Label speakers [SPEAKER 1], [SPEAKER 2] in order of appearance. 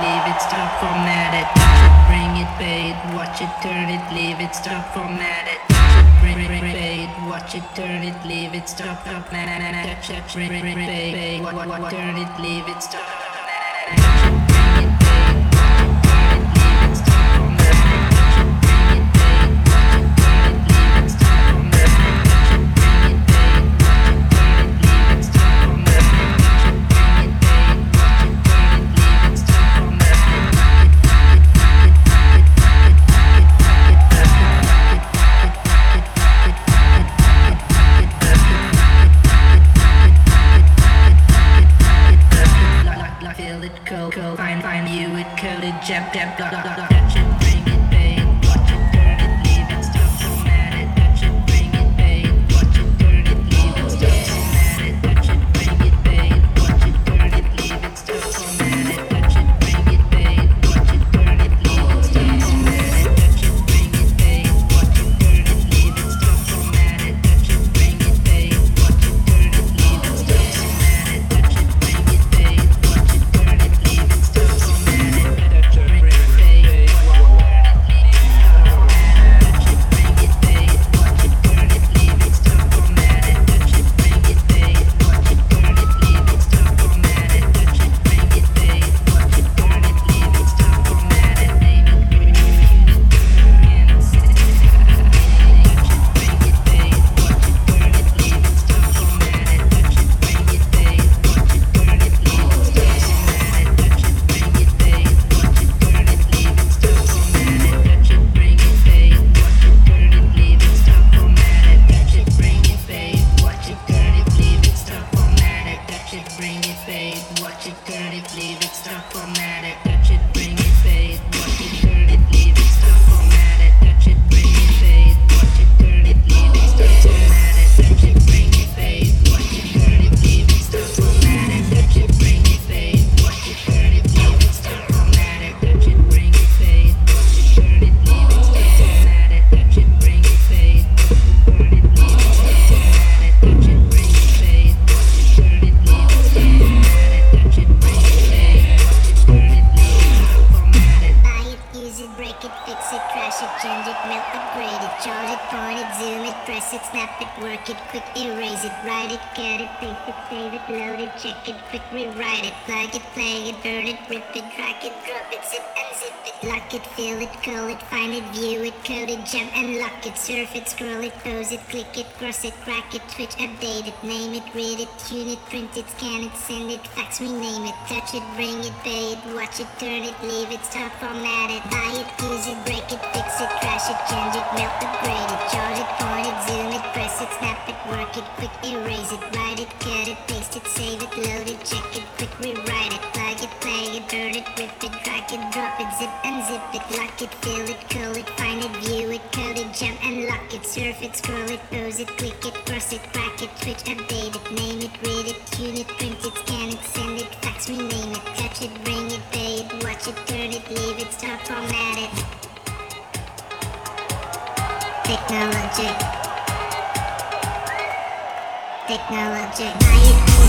[SPEAKER 1] leave it, stop, format it. Touch it, bring it, fade, watch it, turn it, leave it, stop, format it. Touch it, bring it, fade, watch it, turn it, leave it, stop, touch it, bring it, fade, turn it, leave it, stop. Feel it cold, find you it coded, jab, touch it, bring it, fade, watch it, turn it, leave it, stop, format it, touch it, bring it, fade, watch it, turn it, leave it, stop, format it, touch it, bring it, fade, watch it, turn it, leave it, stop, format it, touch it, bring it, fade, watch it, turn it, leave it, stop, format it, touch it, bring it, fade, watch it, turn it, leave it, stop, format it, touch it, bring it, fade, watch it, turn it, leave it, stop, format it, touch it, bring it, fade, watch it, turn it, leave it, stop, format it, touch it, bring it, fade, watch it, turn it, leave it, stop, format it, touch it, bring it, fade, watch it, turn it, leave it, stop, format it, touch it, bring it, fade, watch it, turn it, leave it, stop, format it, touch it, bring it, fade, watch it, turn it, leave it, stop, format it, touch it, bring it, fade, watch it, turn it, leave it, stop, format it, touch it, bring it, fade, watch it, turn it, leave it, stop, format it, touch it, bring it, fade, watch it, turn it, leave it, stop, format it, touch it, bring it, fade, watch it, turn it, leave it, stop, format it, touch it, bring it, fade, watch it, turn it, leave it, stop, format it.
[SPEAKER 2] Buy it, use it, break it, fix it, trash it, change it, melt, upgrade it, charge it, point it, zoom it, press it, snap it, work it, quick erase it, write it, cut it, paste it, save it, load it, check it, quick rewrite it, plug it, play it, burn it, rip it, drag it, drop it, zip and zip it, lock it, fill it, call it, find it, view it, code it, jump and lock it, surf it, scroll it, pose it, click it, cross it, crack it, switch, update it, name it, read it, tune it, print it, scan it, send it, fax, rename it, touch it, bring it, pay it, watch it, turn it, leave it, stop, format it, buy it, use it, break it, fix it, trash it, change it, melt, upgrade it, charge it, point it, zoom it, press it, snap it, work it, quick erase it, write it, cut it, paste it, save it, load it, check it, quick rewrite it, plug it, play it, burn it, rip it, drag it, drop it, zip and zip it, lock it, fill it, call it, find it, view it, code it, jump and lock it, surf it, scroll it, pose it, click it, cross it, crack it, switch, update it, name it, read it, tune it, print it, scan it, send it, fax, rename it, touch it, bring it, pay it, watch it, turn it, leave it, stop, format it. Technology. Buy it.